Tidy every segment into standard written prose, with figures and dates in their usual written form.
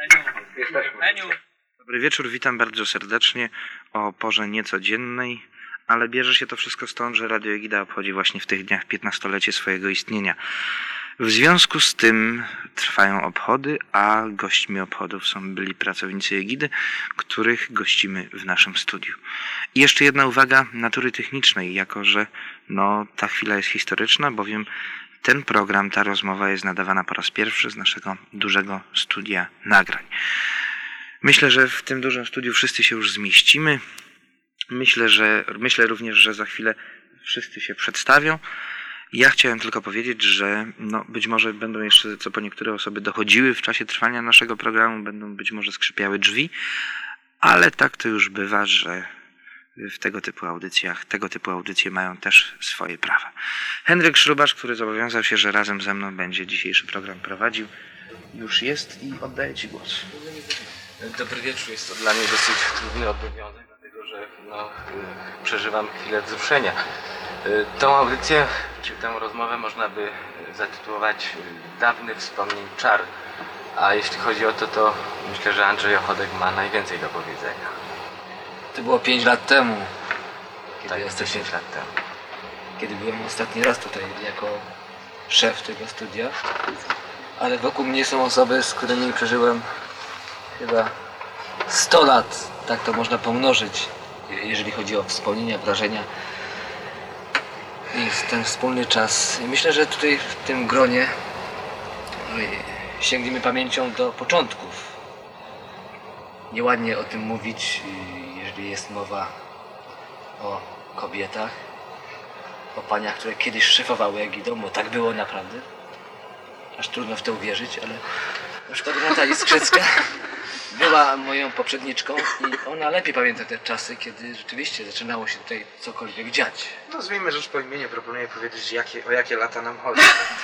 Eniu. Dobry wieczór, witam bardzo serdecznie o porze niecodziennej, ale bierze się to wszystko stąd, że Radio Egida obchodzi właśnie w tych dniach 15-lecie swojego istnienia. W związku z tym trwają obchody, a gośćmi obchodów są byli pracownicy Egidy, których gościmy w naszym studiu. I jeszcze jedna uwaga natury technicznej, jako że ta chwila jest historyczna, bowiem ten program, ta rozmowa jest nadawana po raz pierwszy z naszego dużego studia nagrań. Myślę, że w tym dużym studiu wszyscy się już zmieścimy. Myślę również, że za chwilę wszyscy się przedstawią. Ja chciałem tylko powiedzieć, że być może będą jeszcze co po niektóre osoby dochodziły w czasie trwania naszego programu, będą być może skrzypiały drzwi, ale tak to już bywa, że w tego typu audycje mają też swoje prawa. Henryk Szrubasz, który zobowiązał się, że razem ze mną będzie dzisiejszy program prowadził, już jest i oddaję Ci głos. Dobry wieczór, jest to dla mnie dosyć trudny obowiązek, dlatego że przeżywam chwilę wzruszenia. Tą audycję, czy tę rozmowę można by zatytułować Dawny wspomnień czar. A jeśli chodzi o to myślę, że Andrzej Ochodek ma najwięcej do powiedzenia. To było 5 lat temu. Tak, jest 10 lat temu. Kiedy byłem ostatni raz tutaj jako szef tego studia. Ale wokół mnie są osoby, z którymi przeżyłem chyba 100 lat. Tak to można pomnożyć, jeżeli chodzi o wspomnienia, wrażenia. I ten wspólny czas. I myślę, że tutaj w tym gronie sięgniemy pamięcią do początków. Nieładnie o tym mówić, jeżeli jest mowa o kobietach, o paniach, które kiedyś szefowały Egidą, bo tak było naprawdę. Aż trudno w to uwierzyć, ale na przykład Renata Iskrzycka była moją poprzedniczką i ona lepiej pamięta te czasy, kiedy rzeczywiście zaczynało się tutaj cokolwiek dziać. Nazwijmy rzecz po imieniu, proponuję powiedzieć, o jakie lata nam chodzi.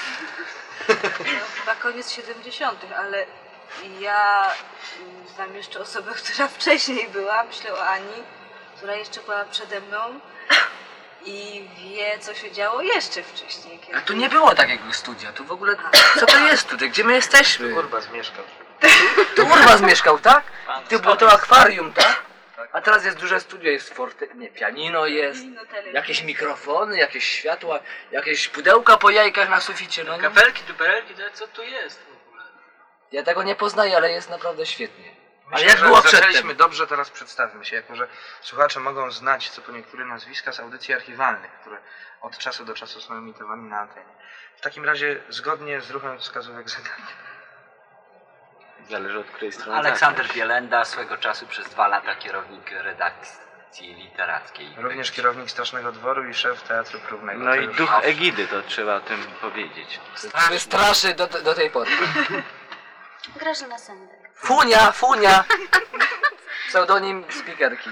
Chyba koniec 70., ale ja znam jeszcze osobę, która wcześniej była, myślę o Ani, która jeszcze była przede mną i wie, co się działo jeszcze wcześniej. A tu nie było takiego studia, tu w ogóle, co to jest tutaj, gdzie my jesteśmy? Urbas mieszkał. Tu Urbas mieszkał, tak? Tu było to akwarium, tak? A teraz jest duże studio, jest pianino jest, jakieś mikrofony, jakieś światła, jakieś pudełka po jajkach na suficie. Kapelki, duperelki, to co tu jest w ogóle? Ja tego nie poznaję, ale jest naprawdę świetnie. Ale Myślę, jak że było zaczęliśmy przedtem? dobrze, teraz przedstawmy się, jako że słuchacze mogą znać co po niektóre nazwiska z audycji archiwalnych, które od czasu do czasu są emitowane na antenie. W takim razie, zgodnie z ruchem wskazówek zegarka. Zależy od której strony. Aleksander Bielenda, swego czasu przez 2 lata kierownik redakcji literackiej. Również kierownik Strasznego Dworu i szef Teatru Próbnego. No To i już- duch Egidy, to trzeba o tym powiedzieć. Straszy do tej pory. Grażyna Sendek. Funia! Pseudonim speakerki.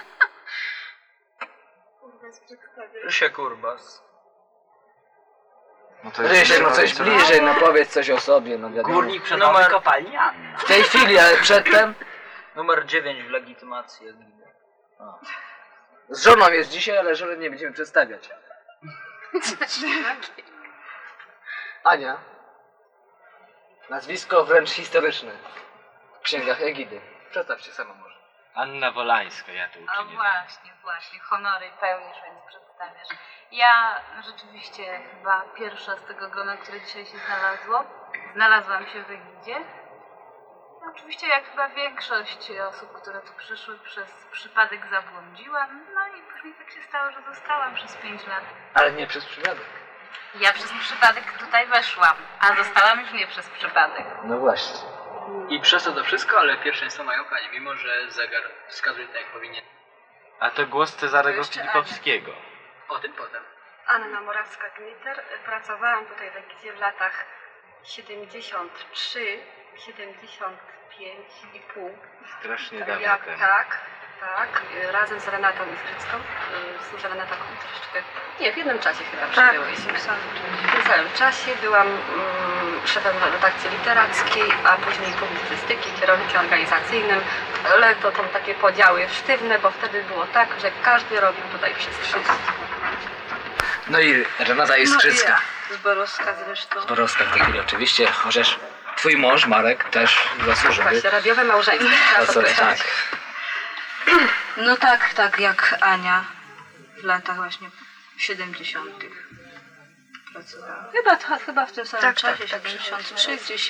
Rysiek Urbas. No to Rysiek, no coś co- bliżej, no powiedz coś o sobie, no wiadomo. Górnik przenowy kopalni Anna. W tej chwili, ale przedtem Numer 9 w legitymacji Egidy. z żoną jest dzisiaj, ale żonę nie będziemy przedstawiać. Ania. Nazwisko wręcz historyczne w księgach Egidy. Przedstaw się sama może. Anna Wolańska, ja to A uczynię. właśnie, honory pełnisz, więc przedstawiasz. Ja rzeczywiście chyba pierwsza z tego grona, które dzisiaj się znalazłam się w Egidzie. Oczywiście jak chyba większość osób, które tu przyszły, przez przypadek zabłądziłam, no i później tak się stało, że zostałam przez 5 lat. Ale nie przez przypadek. Ja przez przypadek tutaj weszłam, a zostałam już nie przez przypadek. No właśnie. I przez to wszystko, ale pierwszeństwo mają panie, mimo że zegar wskazuje tak jak powinien. A to głos Cezarego To jeszcze Filipowskiego. O tym potem. Anna Morawska-Gniter. Pracowałam tutaj w Egidzie w latach 73, 75,5. Strasznie dawno temu. Tak. Razem z Renatą Iskrzycką. Z Renatą troszeczkę. Nie, w jednym czasie chyba przyjęłyśmy. W tym samym czasie byłam szefem redakcji literackiej, a później publicystyki, kierownikiem organizacyjnym. Ale to są takie podziały sztywne, bo wtedy było tak, że każdy robił tutaj wszystko. No i Renata Iskrzycka. Zborowska zresztą. Zborowska w tej chwili oczywiście, chociaż twój mąż, Marek, też zasłużył. Właśnie, radiowe małżeństwo. trzeba Tak. podkreślać. No tak jak Ania w latach właśnie 70. pracowała. Chyba w tym samym czasie, 73, gdzieś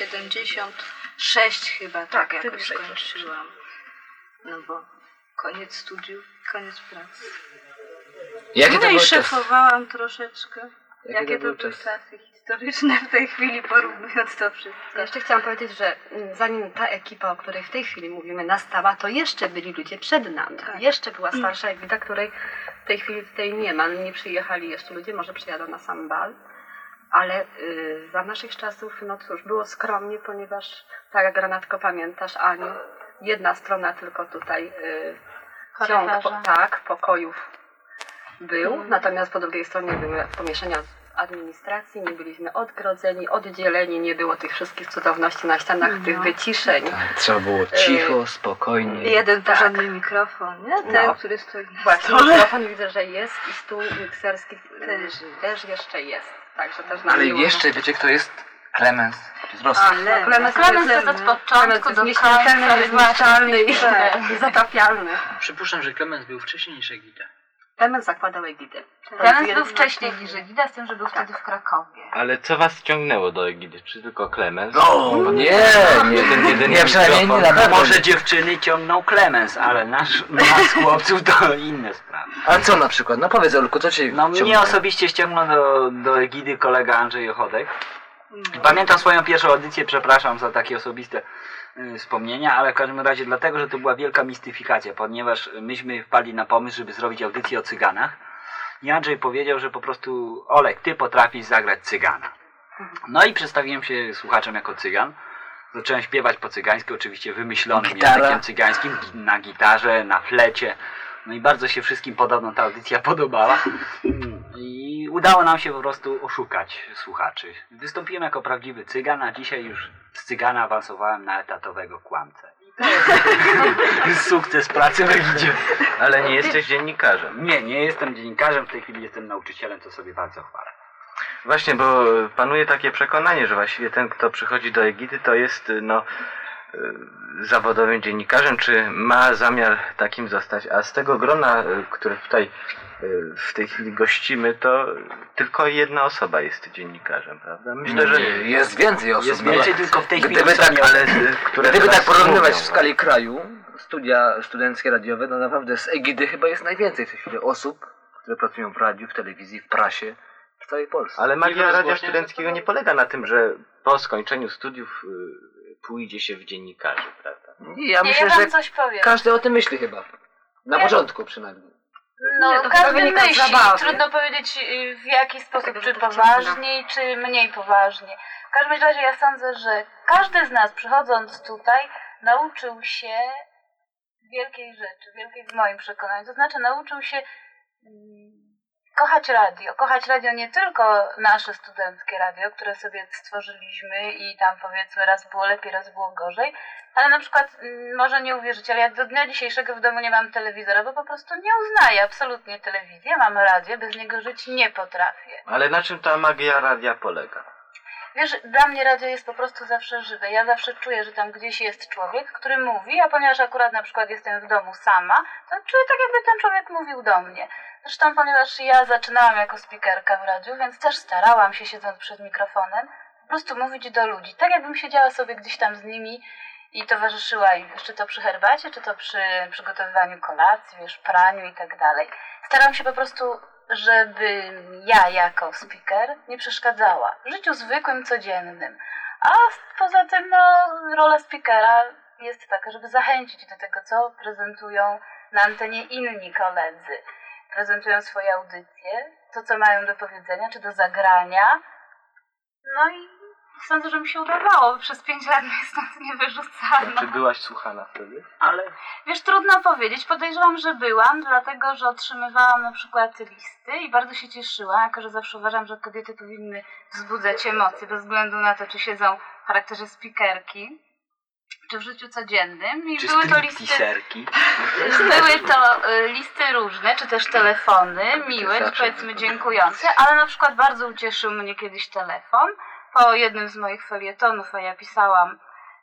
76 chyba, tak jakoś 76. skończyłam. No bo koniec studiów, koniec pracy. Jakie to No i był czas? szefowałam troszeczkę. Jakie to to był były czas? czasy historyczne w tej chwili, porównując to wszystko. Jeszcze chciałam powiedzieć, że zanim ta ekipa, o której w tej chwili mówimy, nastała, to jeszcze byli ludzie przed nami. Jeszcze była starsza Egida, której w tej chwili tutaj nie ma. Nie przyjechali jeszcze ludzie, może przyjadą na sam bal. Ale za naszych czasów, no cóż, było skromnie, ponieważ, tak jak Renatko pamiętasz, Aniu, jedna strona tylko tutaj ciąg pokojów był, natomiast po drugiej stronie były pomieszczenia administracji, nie byliśmy odgrodzeni, oddzieleni, nie było tych wszystkich cudowności na ścianach, tych wyciszeń. Trzeba było cicho, spokojnie. Jeden porządny mikrofon, nie? Ten, który stoi na Właśnie, stole. mikrofon widzę, że jest i stół mikserski też jeszcze jest. Także też nam Ale miło. jeszcze wiecie kto jest? Klemens z Rosji. Ale Klemens jest od początku do nieśmiertelny, końca. niezniszczalny i zatapialny. Przypuszczam, że Klemens był wcześniej niż Egida. Klemens zakładał Egidę. Klemens był wcześniej niż Egida, z tym, że był wtedy w Krakowie. Ale co was ciągnęło do Egidy? Czy tylko Klemens? No, nie, Ja przynajmniej nie na pewno. Może dziewczyny ciągną Klemens, ale nas chłopców to inne sprawy. A co na przykład? No powiedz, Olku, co cię No mnie ciągnęło? osobiście ściągnął do Egidy kolega Andrzej Ochodek. Pamiętam swoją pierwszą audycję, przepraszam za takie osobiste wspomnienia, ale w każdym razie dlatego, że to była wielka mistyfikacja, ponieważ myśmy wpadli na pomysł, żeby zrobić audycję o cyganach i Andrzej powiedział, że po prostu Olek, ty potrafisz zagrać cygana. No i przedstawiłem się słuchaczom jako cygan. Zacząłem śpiewać po cygańsku, oczywiście wymyślonym Gitara. językiem cygańskim, na gitarze, na flecie. No i bardzo się wszystkim podobno ta audycja podobała. I udało nam się po prostu oszukać słuchaczy. Wystąpiłem jako prawdziwy cygan, a dzisiaj już z cygana awansowałem na etatowego kłamcę. I to jest sukces pracy w Egidzie. Ale nie jesteś dziennikarzem. Nie jestem dziennikarzem, w tej chwili jestem nauczycielem, co sobie bardzo chwalę. Właśnie, bo panuje takie przekonanie, że właściwie ten, kto przychodzi do Egidy, to jest zawodowym dziennikarzem, czy ma zamiar takim zostać. A z tego grona, które tutaj w tej chwili gościmy, to tylko jedna osoba jest dziennikarzem, prawda? Myślę, że Jest więcej osób. Jest więcej, tylko w tej chwili Gdyby tak, które gdyby teraz tak porównywać mówią, w skali kraju, studia studenckie radiowe, no naprawdę z Egidy chyba jest najwięcej w tej chwili osób, które pracują w radiu, w telewizji, w prasie, w całej Polsce. Ale magia radia studenckiego nie polega na tym, że po skończeniu studiów pójdzie się w dziennikarzy, prawda? Ja myślę, ja wam że coś powiem. każdy o tym myśli chyba. Na Ja- początku przynajmniej. No, Nie, to chyba każdy wynika z myśli. zabawy. Trudno powiedzieć w jaki sposób, Dlatego, czy że to poważniej, czy mniej poważnie. W każdym razie ja sądzę, że każdy z nas przychodząc tutaj nauczył się wielkiej rzeczy, wielkiej w moim przekonaniu. To znaczy nauczył się kochać radio. Kochać radio nie tylko nasze studenckie radio, które sobie stworzyliśmy i tam powiedzmy raz było lepiej, raz było gorzej, ale na przykład, może nie uwierzycie, ale ja do dnia dzisiejszego w domu nie mam telewizora, bo po prostu nie uznaję absolutnie telewizji. Ja mam radio, bez niego żyć nie potrafię. Ale na czym ta magia radia polega? Wiesz, dla mnie radio jest po prostu zawsze żywe. Ja zawsze czuję, że tam gdzieś jest człowiek, który mówi, a ponieważ akurat na przykład jestem w domu sama, to czuję tak, jakby ten człowiek mówił do mnie. Zresztą ponieważ ja zaczynałam jako speakerka w radiu, więc też starałam się, siedząc przed mikrofonem, po prostu mówić do ludzi. Tak jakbym siedziała sobie gdzieś tam z nimi i towarzyszyła im, czy to przy herbacie, czy to przy przygotowywaniu kolacji, wiesz, praniu i tak dalej. Starałam się po prostu, żeby ja jako speaker nie przeszkadzała w życiu zwykłym, codziennym. A poza tym, no, rola speakera jest taka, żeby zachęcić do tego, co prezentują na antenie inni koledzy. Prezentują swoje audycje, to co mają do powiedzenia, czy do zagrania. No i sądzę, że mi się udawało. Przez 5 lat mnie stąd nie wyrzucano. Czy byłaś słuchana wtedy? Ale Wiesz, trudno powiedzieć. Podejrzewam, że byłam, dlatego że otrzymywałam na przykład listy i bardzo się cieszyłam, jako że zawsze uważam, że kobiety powinny wzbudzać emocje, bez względu na to, czy siedzą w charakterze speakerki, czy w życiu codziennym. I czy były to listy. stripteaserki? Były to listy różne, czy też telefony, miłe, czy powiedzmy dziękujące, ale na przykład bardzo ucieszył mnie kiedyś telefon po jednym z moich felietonów, a ja pisałam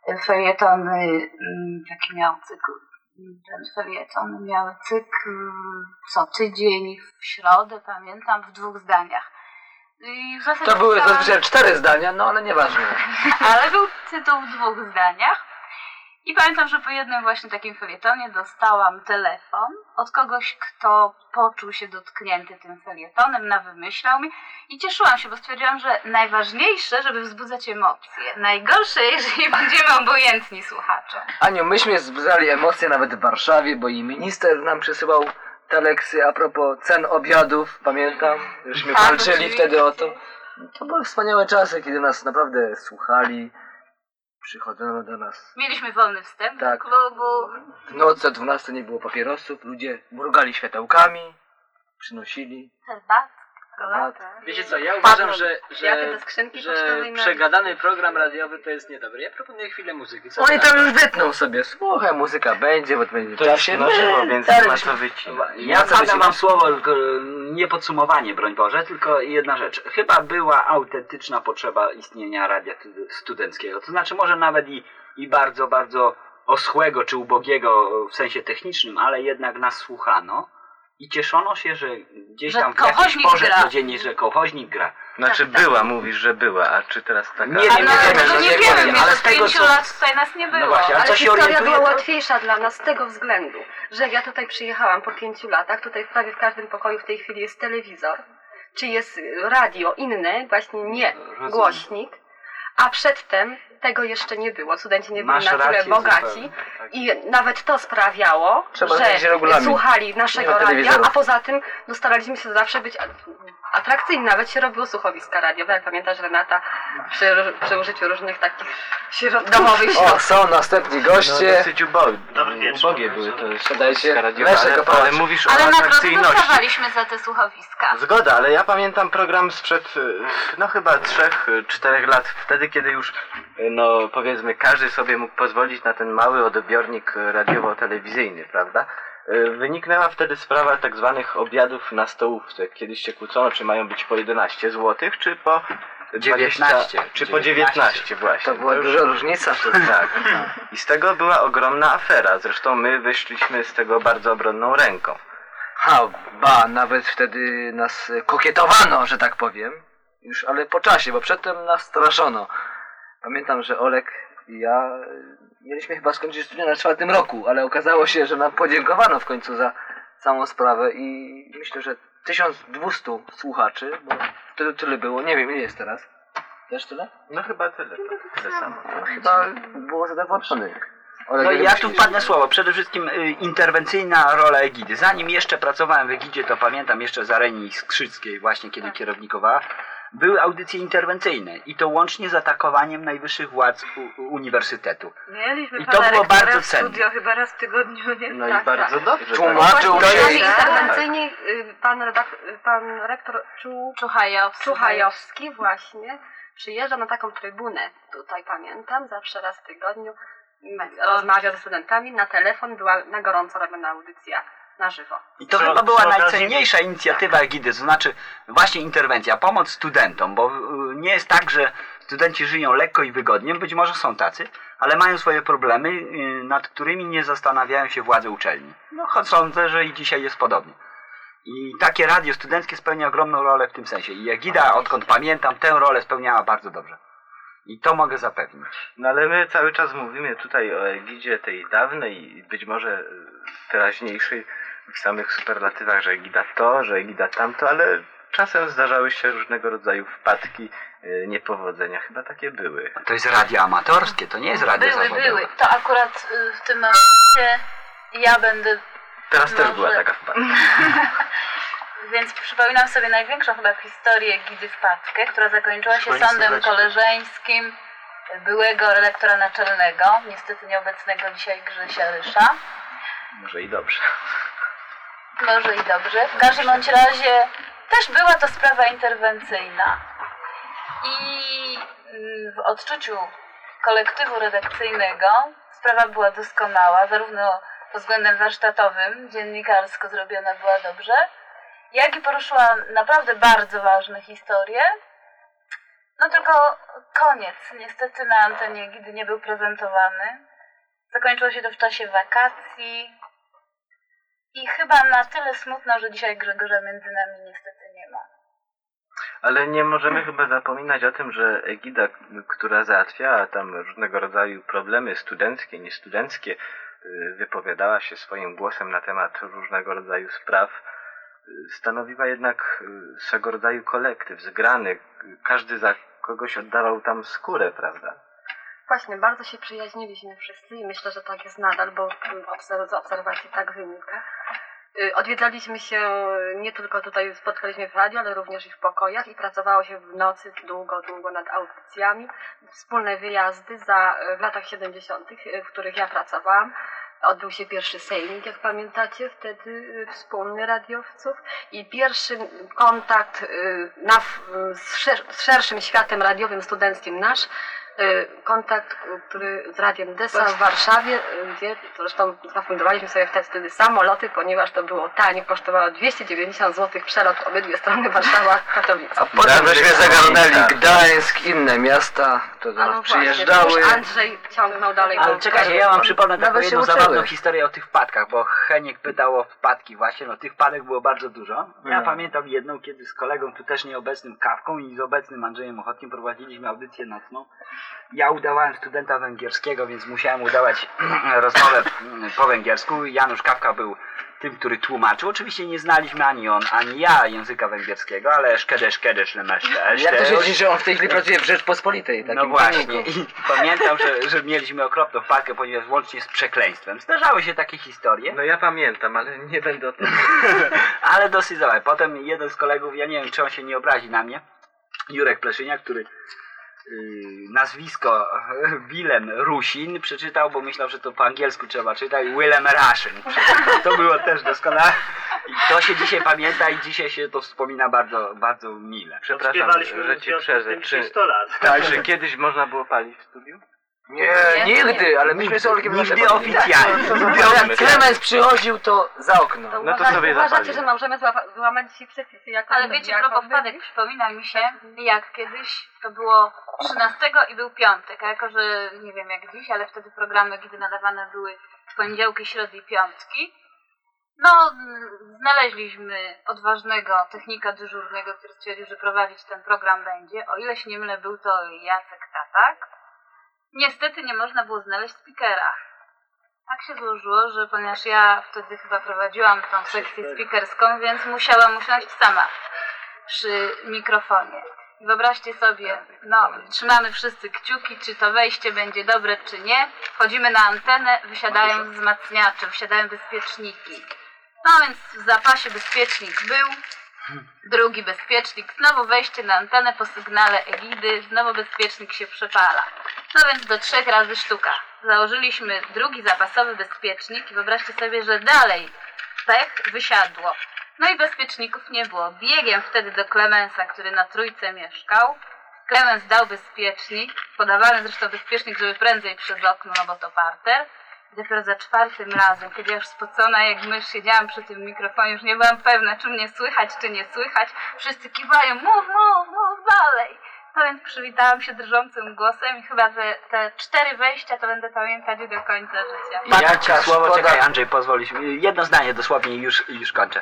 felietony, taki miał cykl, ten felieton miały cykl co tydzień, w środę, pamiętam, w 2 zdaniach. I w zasadzie To były pisałam- zazwyczaj 4 zdania, no ale nieważne. ale był tytuł w 2 zdaniach. I pamiętam, że po jednym właśnie takim felietonie dostałam telefon od kogoś, kto poczuł się dotknięty tym felietonem, nawymyślał mi i cieszyłam się, bo stwierdziłam, że najważniejsze, żeby wzbudzać emocje. Najgorsze, jeżeli będziemy obojętni słuchaczom. Aniu, myśmy wzbudzali emocje nawet w Warszawie, bo i minister nam przysyłał teleksy a propos cen obiadów, pamiętam. Żeśmy Tak, walczyli oczywiście. wtedy o to. To były wspaniałe czasy, kiedy nas naprawdę słuchali. Przychodzono do nas. Mieliśmy wolny wstęp Tak. do klubu. W nocy o 12 nie było papierosów, ludzie mrugali światełkami, przynosili. Herbatkę. Wiecie co, ja uważam, Kwiaty do skrzynki że pocztowej na- przegadany program radiowy to jest niedobry. Ja proponuję chwilę muzyki. Co Oni ty na tam to? już wytną sobie, słuchaj, muzyka będzie, bo to będzie To w jest czasie. na żywo, więc dalej nie ma żeśmy- co wycinać. Nie Ja ma co zadam wycinać. wam słowo, tylko nie podsumowanie, broń Boże, tylko jedna rzecz. Chyba była autentyczna potrzeba istnienia radia studenckiego. To znaczy może nawet i bardzo, bardzo oschłego czy ubogiego w sensie technicznym, ale jednak nas słuchano. I cieszono się, że gdzieś Że tam w jakiejś kołchoźnik porze gra. codziennie, że kołchoźnik gra. Znaczy Tak, tak. była, mówisz, że była, a czy teraz taka... Nie wiem, Ale nie wiemy, no, nie nie wiemy, wiemy, ale ale z tego, 5 co- lat tutaj nas nie było. No właśnie, ale Ale co się historia orientuje, była to- łatwiejsza dla nas z tego względu, że jak ja tutaj przyjechałam po 5 latach, tutaj prawie w każdym pokoju w tej chwili jest telewizor, czy jest radio inne, właśnie nie głośnik, a przedtem tego jeszcze nie było. Studenci nie byli Masz na tyle rację, bogaci zupełnie, tak. i nawet to sprawiało, Trzeba mieć że regulamin. słuchali Nie naszego ma radia, telewizorów. a poza tym staraliśmy się zawsze być atrakcyjni. Nawet się robiło słuchowiska radiowe, jak pamiętasz Renata, przy użyciu różnych takich domowych O, środków. są następni goście. dosyć ubogie były to Siadajcie. radiowe, Leszek ale Opałacz. mówisz o Ale nagrody atrakcyjności. dostawaliśmy za te słuchowiska. Zgoda, ale ja pamiętam program sprzed no chyba 3-4 lat, wtedy kiedy już no powiedzmy każdy sobie mógł pozwolić na ten mały odbiornik radiowo-telewizyjny, prawda? Wyniknęła wtedy sprawa tak zwanych obiadów na stołówce. Kiedyś się kłócono, czy mają być po 11 zł, czy po 19, czy po 19 właśnie. To była już- duża różnica wtedy. Tak. I z tego była ogromna afera. Zresztą my wyszliśmy z tego bardzo obronną ręką. Nawet wtedy nas kokietowano, że tak powiem. Już, ale po czasie, bo przedtem nas straszono. Pamiętam, że Olek i ja mieliśmy chyba skończyć studia na 4. roku, ale okazało się, że nam podziękowano w końcu za całą sprawę i myślę, że 1200 słuchaczy, bo wtedy tyle było, nie wiem ile jest teraz. Też tyle? No chyba tyle samo. Chyba było zadowolonych. No i ja tu wpadnę słowo. Przede wszystkim interwencyjna rola Egidy. Zanim jeszcze pracowałem w Egidzie, to pamiętam jeszcze za Reni Skrzyckiej, właśnie kiedy kierownikowała, były audycje interwencyjne i to łącznie z atakowaniem najwyższych władz uniwersytetu. Mieliśmy I to pana było rektora bardzo w cenne. studio chyba raz w tygodniu, nie? No Tak, i bardzo tak. dobrze. Tłumaczył Właśnie się. w interwencyjnej pan rektor Czuchajowski właśnie przyjeżdża na taką trybunę, tutaj pamiętam, zawsze raz w tygodniu rozmawia ze studentami, na telefon była na gorąco robiona audycja na żywo. I to chyba była najcenniejsza inicjatywa Egidy, to znaczy właśnie interwencja, pomoc studentom, bo nie jest tak, że studenci żyją lekko i wygodnie, być może są tacy, ale mają swoje problemy, nad którymi nie zastanawiają się władze uczelni. No choć sądzę, że i dzisiaj jest podobnie. I takie radio studenckie spełnia ogromną rolę w tym sensie. I Egida, odkąd pamiętam, tę rolę spełniała bardzo dobrze. I to mogę zapewnić. No ale my cały czas mówimy tutaj o Egidzie tej dawnej i być może teraźniejszej w samych superlatywach, że Egida to, że Egida tamto, ale czasem zdarzały się różnego rodzaju wpadki, niepowodzenia. Chyba takie były. To jest radio amatorskie, to nie jest radio zawodowe. Były. To akurat w tym momencie ja będę... Teraz też Może. była taka wpadka. Więc przypominam sobie największą chyba w historii Egidy wpadkę, która zakończyła się Swoim sądem słoweczkiem. koleżeńskim byłego redaktora naczelnego, niestety nieobecnego dzisiaj Grzesia Rysza. Może i dobrze. Może i dobrze. W każdym bądź razie też była to sprawa interwencyjna. I w odczuciu kolektywu redakcyjnego sprawa była doskonała, zarówno pod względem warsztatowym, dziennikarsko zrobiona była dobrze, jak i poruszyła naprawdę bardzo ważne historie, No tylko koniec. Niestety na antenie Egidy nie był prezentowany. Zakończyło się to w czasie wakacji. I chyba na tyle smutno, że dzisiaj Grzegorza między nami niestety nie ma. Ale nie możemy chyba zapominać o tym, że Egida, która załatwiała tam różnego rodzaju problemy studenckie, niestudenckie, wypowiadała się swoim głosem na temat różnego rodzaju spraw, stanowiła jednak swego rodzaju kolektyw, zgrany. Każdy za kogoś oddawał tam skórę, prawda? Właśnie, bardzo się przyjaźniliśmy wszyscy i myślę, że tak jest nadal, bo z obserwacji tak wynika. Odwiedzaliśmy się nie tylko tutaj, spotkaliśmy w radiu, ale również i w pokojach i pracowało się w nocy długo nad audycjami. Wspólne wyjazdy w latach 70., w których ja pracowałam. Odbył się pierwszy sejmik, jak pamiętacie, wtedy wspólny radiowców i pierwszy kontakt z szerszym światem radiowym, studenckim nasz, kontakt, który z Radiem Desa w Warszawie, gdzie zresztą zafundowaliśmy sobie wtedy samoloty, ponieważ to było tanie, kosztowało 290 zł przelot obydwie strony Warszawa-Katowice. A potem żeśmy zagarnęli Gdańsk, inne miasta, które przyjeżdżały. Właśnie, Andrzej ciągnął dalej. Ale czekajcie, ja wam przypomnę taką jedną uczyły. zabawną historię o tych wpadkach, bo Heniek pytał o wpadki właśnie, no tych wpadek było bardzo dużo. Ja pamiętam jedną, kiedy z kolegą, tu też nieobecnym Kawką i z obecnym Andrzejem Ochotkiem prowadziliśmy audycję nocną. Ja udawałem studenta węgierskiego, więc musiałem udawać rozmowę po węgiersku. Janusz Kawka był tym, który tłumaczył. Oczywiście nie znaliśmy ani on, ani ja języka węgierskiego, ale szkedesz, Jak to się dzieje, że on w tej chwili pracuje w Rzeczpospolitej? No właśnie. I pamiętam, że mieliśmy okropną wpadkę, ponieważ łącznie z przekleństwem. Zdarzały się takie historie. No ja pamiętam, ale nie będę o tym. Ale dosyć zabawne. Potem jeden z kolegów, ja nie wiem, czy on się nie obrazi na mnie, Jurek Pleszyniak, który nazwisko Willem Rusin przeczytał, bo myślał, że to po angielsku trzeba czytać, Willem Rusin. To było też doskonałe. I to się dzisiaj pamięta i dzisiaj się to wspomina bardzo, bardzo mile. Przepraszam, że ci przerwę. Tak, że kiedyś można było palić w studiu? Nie, nigdy, ale myśmy są nigdy oficjalnie. Jak Klemens przychodził, to za okno. To No to sobie uważacie, zapali. że możemy złamać dzisiaj przepisy jako... Ale wiecie, propos wpadek, przypomina mi się, jak kiedyś to było 13 i był piątek, a jako, że nie wiem jak dziś, ale wtedy programy Egidy nadawane były w poniedziałki, środy i piątki. No, znaleźliśmy odważnego technika dyżurnego, który stwierdził, że prowadzić ten program będzie. O ile się nie mylę, był to Jacek Tatak. Niestety nie można było znaleźć speakera. Tak się złożyło, że ponieważ ja wtedy chyba prowadziłam tą sekcję speakerską, więc musiałam usiąść sama przy mikrofonie. I wyobraźcie sobie, no, trzymamy wszyscy kciuki, czy to wejście będzie dobre, czy nie. Wchodzimy na antenę, wysiadają wzmacniacze, wysiadają bezpieczniki. No więc w zapasie bezpiecznik był, drugi bezpiecznik, znowu wejście na antenę po sygnale Egidy, znowu bezpiecznik się przepala. No więc do 3 razy sztuka. Założyliśmy drugi zapasowy bezpiecznik i wyobraźcie sobie, że dalej pech wysiadło. No i bezpieczników nie było. Biegiem wtedy do Klemensa, który na Trójce mieszkał. Klemens dał bezpiecznik, podawany zresztą bezpiecznik, żeby prędzej przez okno, no bo to parter. I dopiero za 4 razem, kiedy ja już spocona jak mysz siedziałam przy tym mikrofonie, już nie byłam pewna, czy mnie słychać, czy nie słychać. Wszyscy kiwają, mów dalej. No więc przywitałam się drżącym głosem i chyba te 4 wejścia to będę pamiętać do końca życia. Jaka słowo, czekaj Andrzej, pozwolisz mi. Jedno zdanie dosłownie i już kończę.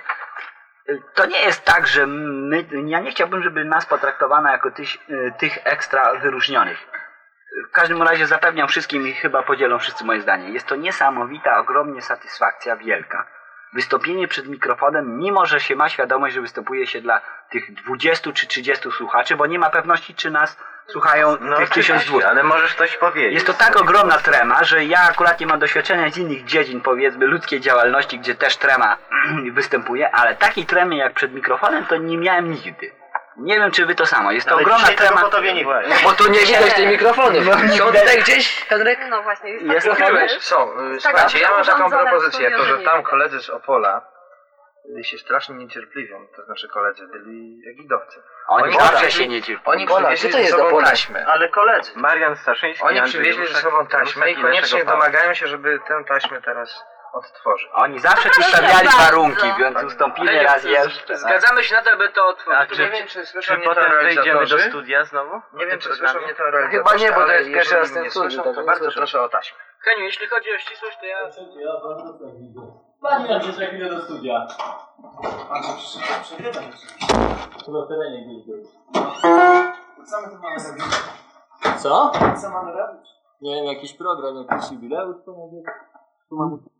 To nie jest tak, że ja nie chciałbym, żeby nas potraktowano jako tych ekstra wyróżnionych. W każdym razie zapewniam wszystkim i chyba podzielą wszyscy moje zdanie. Jest to niesamowita, ogromnie satysfakcja, wielka. Wystąpienie przed mikrofonem, mimo że się ma świadomość, że występuje się dla tych 20 czy 30 słuchaczy, bo nie ma pewności, czy nas słuchają tych 1200. Ale możesz coś powiedzieć. Jest to tak ogromna trema, że ja akurat nie mam doświadczenia z innych dziedzin, powiedzmy, ludzkiej działalności, gdzie też trema występuje, ale takiej tremy jak przed mikrofonem to nie miałem nigdy. Nie wiem, czy wy to samo. Jest to ogromna trema. Bo tu nie widać tej mikrofony. Są tutaj gdzieś, Henryk? No właśnie, Jest Są. Słuchajcie, ja mam taką propozycję, jako że tam koledzy z Opola się strasznie niecierpliwią, to znaczy koledzy byli egidowcy. Oni zawsze się nie cierpią. Oni przywieźli ze sobą taśmę. Ale koledzy. Marian Staszyński, Oni Andrzej przywieźli ze Juszek, sobą taśmę i Juszek koniecznie naszego domagają się, żeby tę taśmę teraz odtworzy. Oni zawsze tu stawiali warunki, więc ustąpili raz jeszcze. Zgadzamy się na to, aby to otworzyć. Nie wiem, czy słyszą Czy mnie to potem wyjdziemy do realizatorzy. studia znowu? Nie wiem, czy programie? słyszą mnie to realizatorzy. Chyba nie, bo to ale jest pierwszy jeżeli raz ten mnie studium, słyszą, tak to nie bardzo słyszę. proszę o taśmę. Heniu, jeśli chodzi o ścisłość, to ja... Pani Andrzej, za chwilę do studia. Andrzej, przegrywa chyba w terenie gdzieś. Co my tu mamy robić? Co? Co mamy robić? Nie wiem, jakiś program, jakiś jubileusz to może. Tu mamy